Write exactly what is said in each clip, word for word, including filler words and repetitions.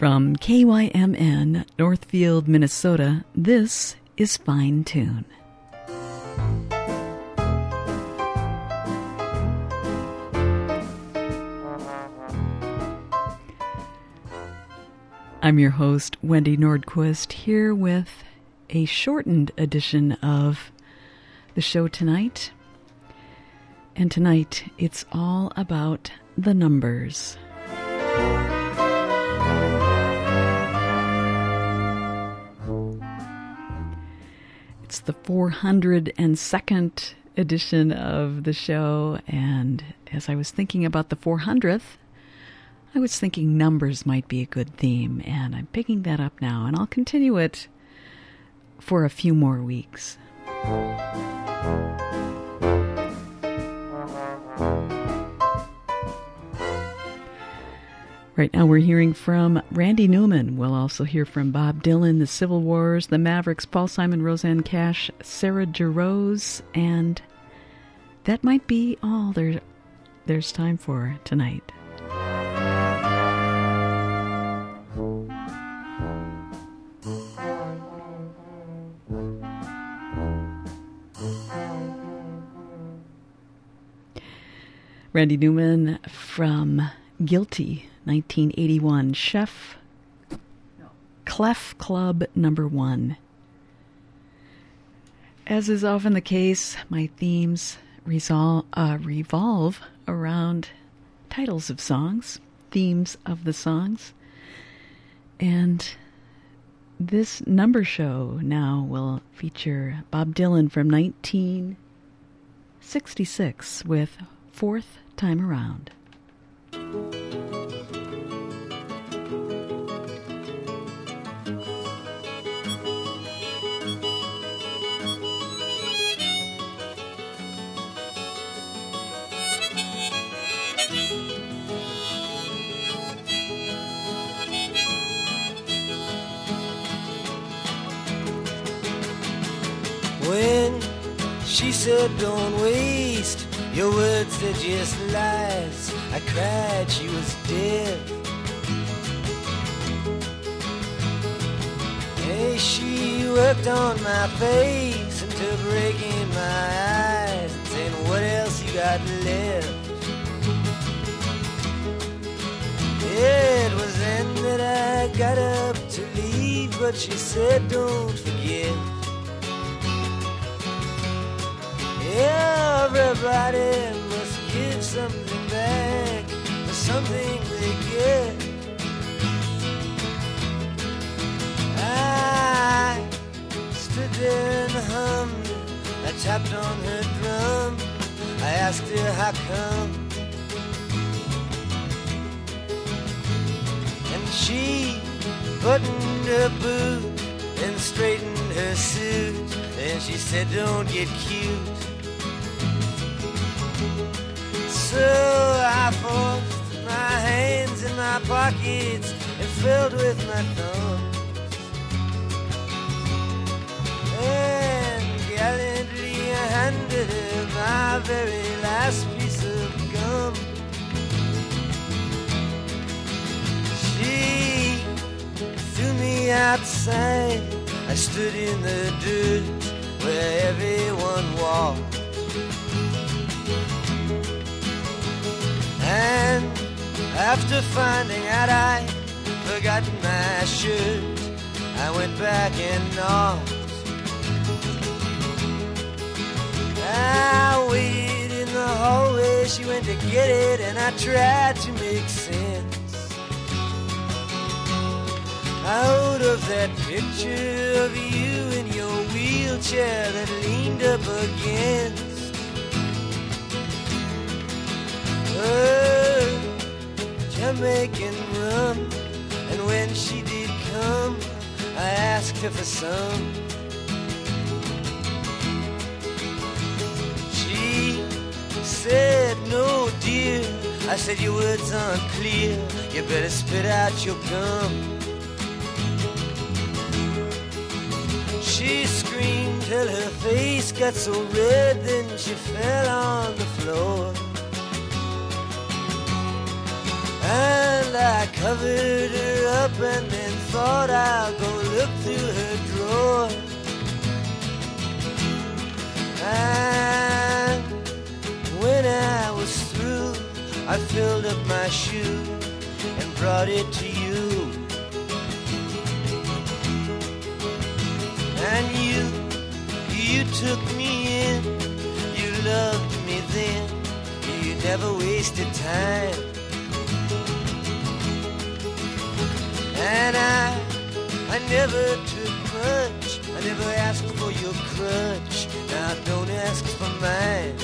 From K Y M N, Northfield, Minnesota, this is Fine Tune. I'm your host, Wendy Nordquist, here with a shortened edition of the show tonight. And tonight, it's all about the numbers. It's the four hundred second edition of the show, and as I was thinking about the four hundredth, I was thinking numbers might be a good theme, and I'm picking that up now, and I'll continue it for a few more weeks. Right now we're hearing from Randy Newman. We'll also hear from Bob Dylan, the Civil Wars, the Mavericks, Paul Simon, Roseanne Cash, Sarah Jarosz, and that might be all there, there's time for tonight. Randy Newman from Guilty, nineteen eighty-one, Chef, Clef Club number one. As is often the case, my themes resol- uh, revolve around titles of songs, themes of the songs, and this number show now will feature Bob Dylan from nineteen sixty-six with Fourth Time Around. When she said don't waste your words, they're just lies, I cried she was dead. Hey, she worked on my face until breaking my eyes and saying, what else you got left? It was then that I got up to leave, but she said don't forget, everybody must give something back for something they get. I stood there and hummed, I tapped on her drum, I asked her how come, and she buttoned her boot and straightened her suit, and she said don't get cute. So I forced my hands in my pockets and filled with my thumbs, and gallantly I handed her my very last piece of gum. She threw me outside, I stood in the dirt where everyone walked, and after finding out I'd forgotten my shirt, I went back and knocked. I waited in the hallway, she went to get it, and I tried to make sense out of that picture of you in your wheelchair that leaned up against her Jamaican rum. And when she did come, I asked her for some. She said, no dear. I said, your words aren't clear, you better spit out your gum. She screamed till her face got so red, then she fell on the floor. And I covered her up and then thought I'll go look through her drawer. And when I was through, I filled up my shoe and brought it to you. And you, you took me in, you loved me then, you never wasted time. And I, I never took much, I never asked for your crutch, now don't ask for mine.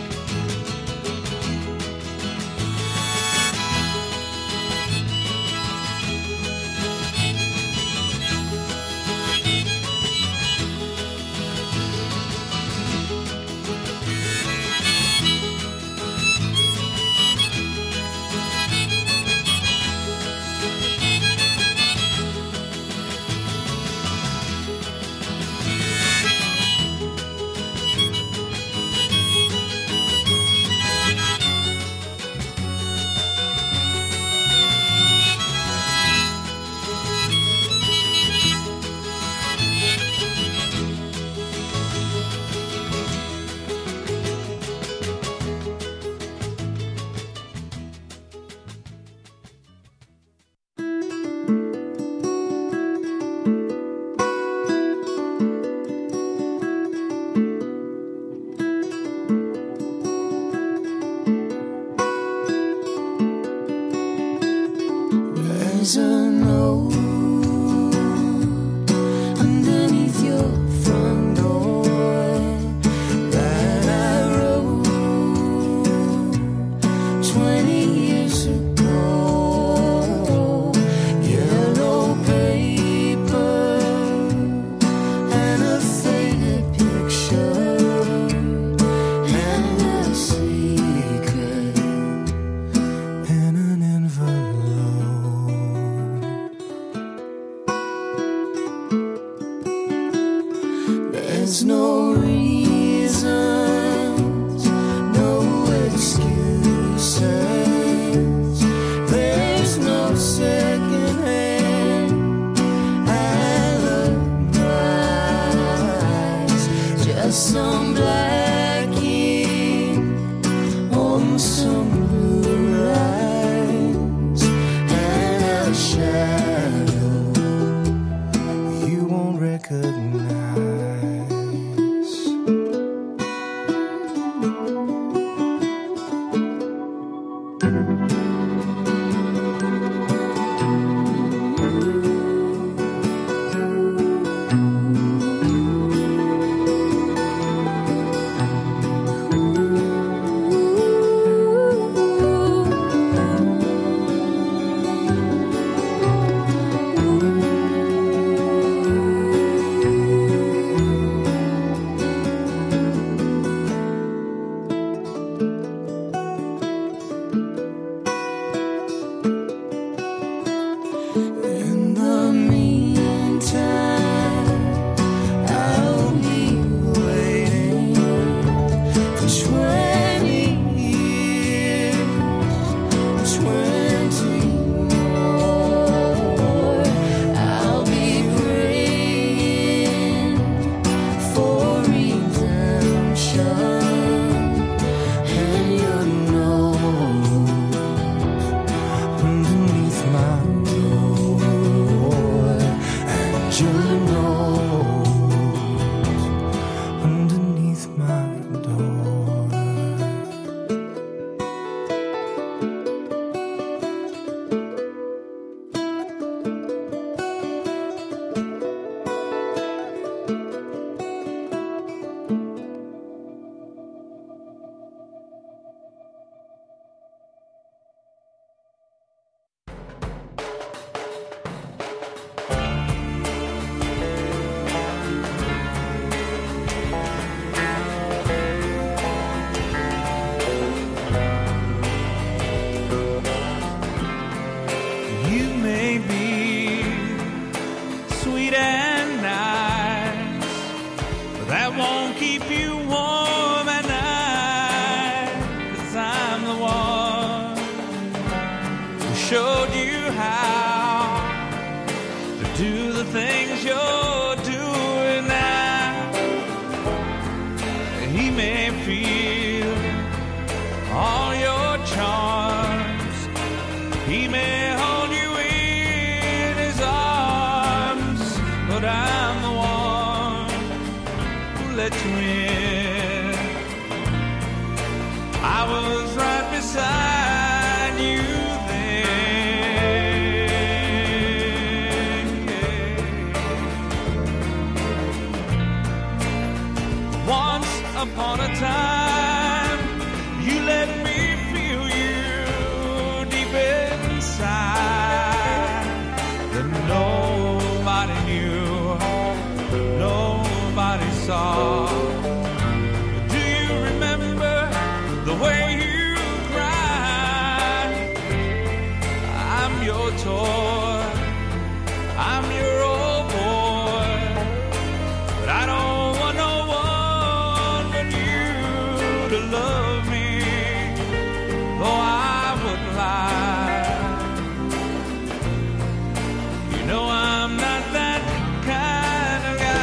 There's a note underneath your front door that I wrote twenty years ago. Yellow paper and a faded picture and a secret in an envelope. There's no reasons, no excuses. There's no second hand alibis. Just some black ink on some blue lines and a shadow you won't recognize. In the meantime, I'll be waiting for twenty years, twenty more. I'll be praying for redemption and your note underneath my door, and your note underneath my door. You may be sweet and nice, but that won't keep you warm at night. 'Cause I'm the one who showed you how beside you then. Once upon a time, you let me feel you deep inside. That nobody knew, nobody saw. Do you remember the way you cried? I'm your toy, I'm your old boy, but I don't want no one but you to love me, though I wouldn't lie. You know I'm not that kind of guy.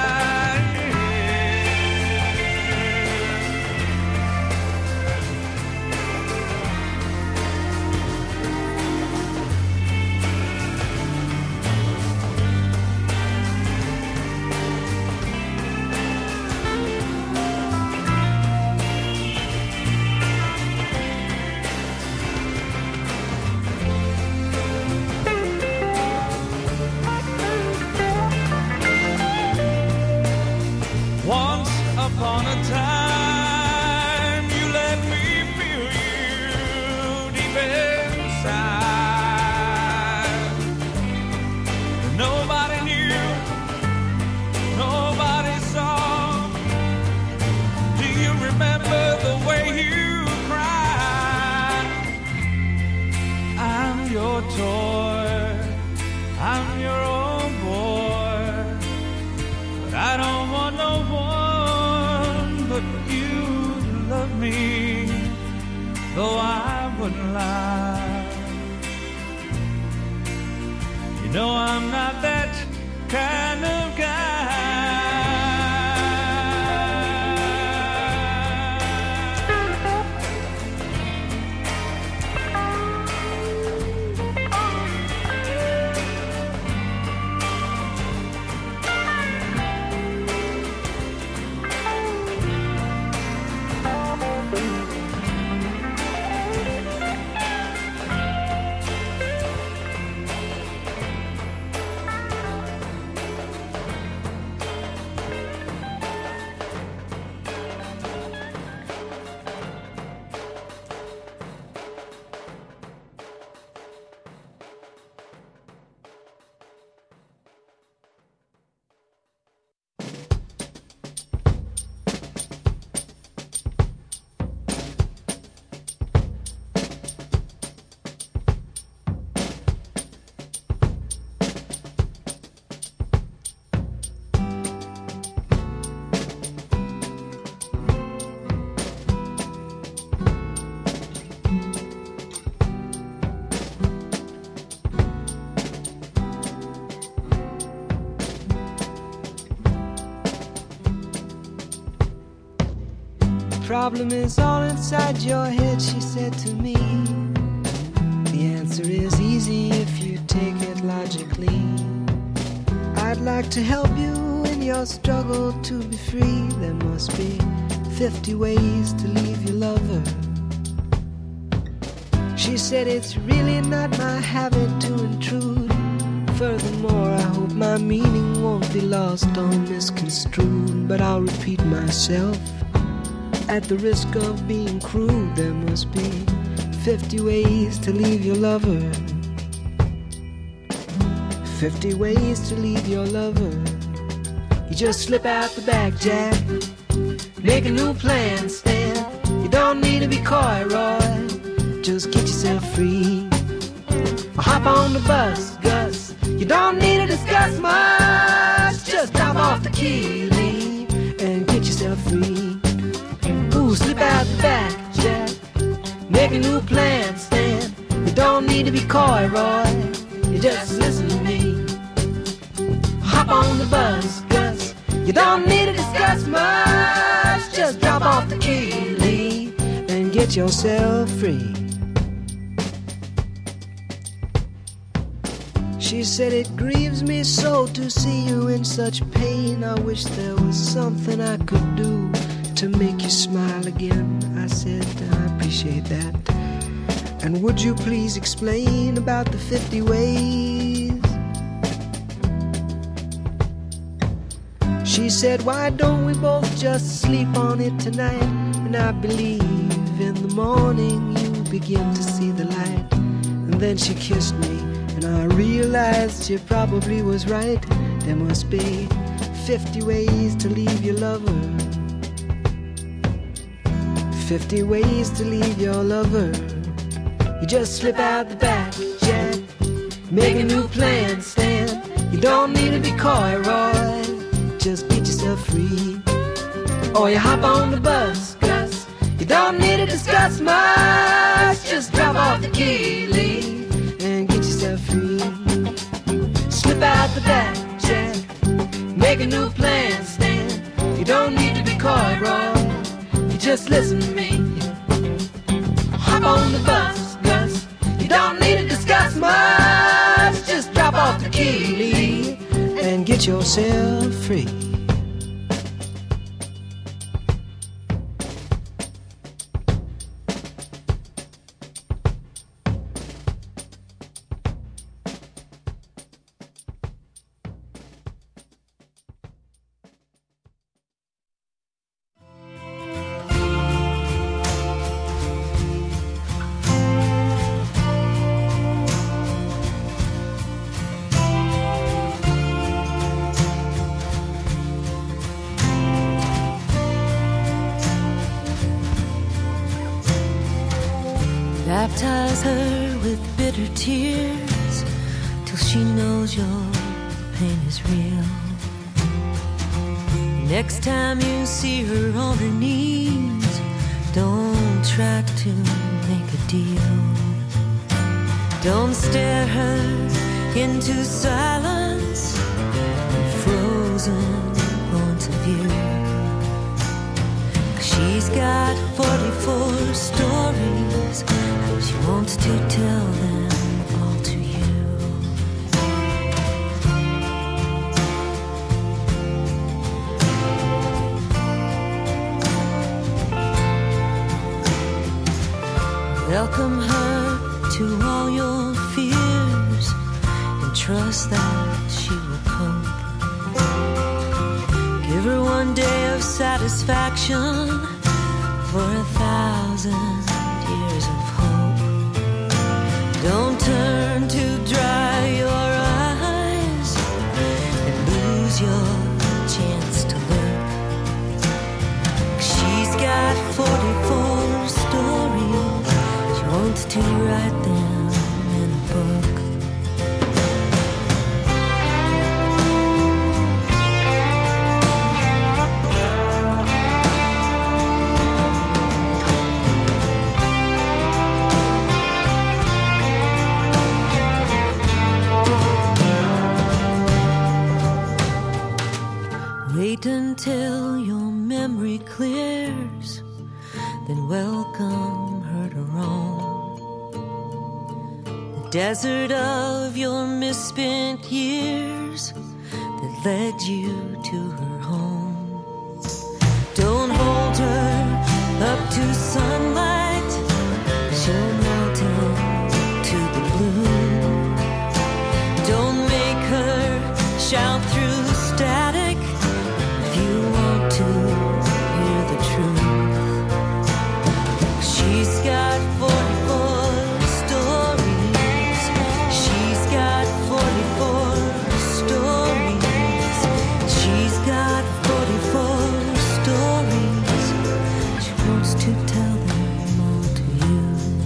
Once upon a time, you let me feel you deep inside. Nobody knew, nobody saw. Do you remember the way you cried? I'm your toy, I'm your own boy, but I don't want no one but you to love me, though I wouldn't lie. You know I'm not that kind of problem is all inside your head, she said to me. The answer is easy if you take it logically. I'd like to help you in your struggle to be free. There must be fifty ways to leave your lover. She said it's really not my habit to intrude. Furthermore, I hope my meaning won't be lost or misconstrued. But I'll repeat myself at the risk of being crude. There must be fifty ways to leave your lover. Fifty ways to leave your lover. You just slip out the back, Jack. Make a new plan, Stan. You don't need to be coy, Roy. Just get yourself free. Or hop on the bus, Gus. You don't need to discuss much. Just drop off the key, leave, and get yourself free. Ooh, slip out the back, Jack. Make a new plan, Stan. You don't need to be coy, Roy. You just listen to me. Hop on the bus, Gus. You don't need to discuss much. Just drop off the key, leave, and get yourself free. She said it grieves me so to see you in such pain. I wish there was something I could do to make you smile again. I said, I appreciate that. And would you please explain about the fifty ways? She said, why don't we both just sleep on it tonight? And I believe in the morning you begin to see the light. And then she kissed me, and I realized she probably was right. There must be fifty ways to leave your lover. Fifty ways to leave your lover. You just slip out the back, Jack. Make a new plan, Stan. You don't need to be coy, Roy. Just get yourself free. Or you hop on the bus, Gus. You don't need to discuss much. Just drop off the key, Lee, and get yourself free. Slip out the back, Jack. Make a new plan, Stan. You don't need to be coy, Roy. You just listen to me. Hop on the bus, Gus. You don't need to discuss much. Just drop off the key, Lee, and get yourself free. Baptize her with bitter tears till she knows your pain is real. Next time you see her on her knees, don't try to make a deal. Don't stare her into silence, frozen points of view. She's got forty-four stories, and she wants to tell them all to you. Welcome her to all your fears and trust that she will cope. Give her one day of satisfaction for a thousand years of hope. Don't turn to dry your eyes and lose your chance to look. She's got forty-four stories, she wants to write them in a book. Wait until your memory clears, then welcome her to roam. The desert of your misspent years that led you to her home. Don't hold her up to sunlight, she'll melt into the bloom. Don't make her shout through static if you want to hear the truth. She's got forty-four stories. She's got forty-four stories. She's got forty-four stories. She wants to tell them all to you.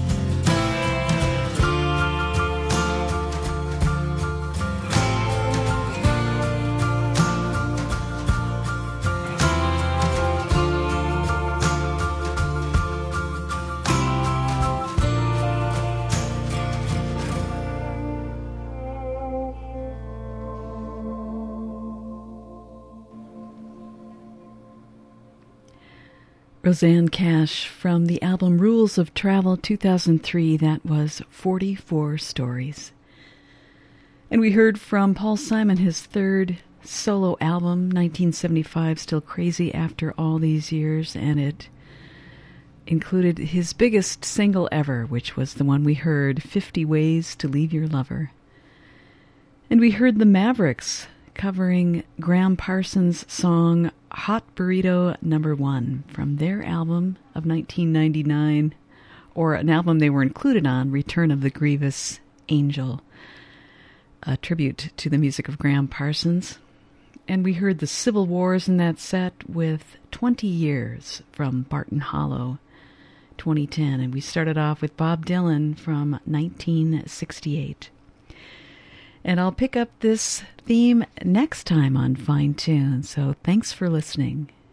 Rosanne Cash from the album Rules of Travel two thousand three. That was forty-four Stories. And we heard from Paul Simon, his third solo album, nineteen seventy-five, Still Crazy After All These Years, and it included his biggest single ever, which was the one we heard, fifty Ways to Leave Your Lover. And we heard the Mavericks covering Graham Parsons' song Hot Burrito Number One from their album of nineteen ninety-nine, or an album they were included on, Return of the Grievous Angel, a tribute to the music of Graham Parsons. And we heard the Civil Wars in that set with twenty years from Barton Hollow, twenty ten. And we started off with Bob Dylan from nineteen sixty-eight. And I'll pick up this theme next time on Fine Tune, so thanks for listening.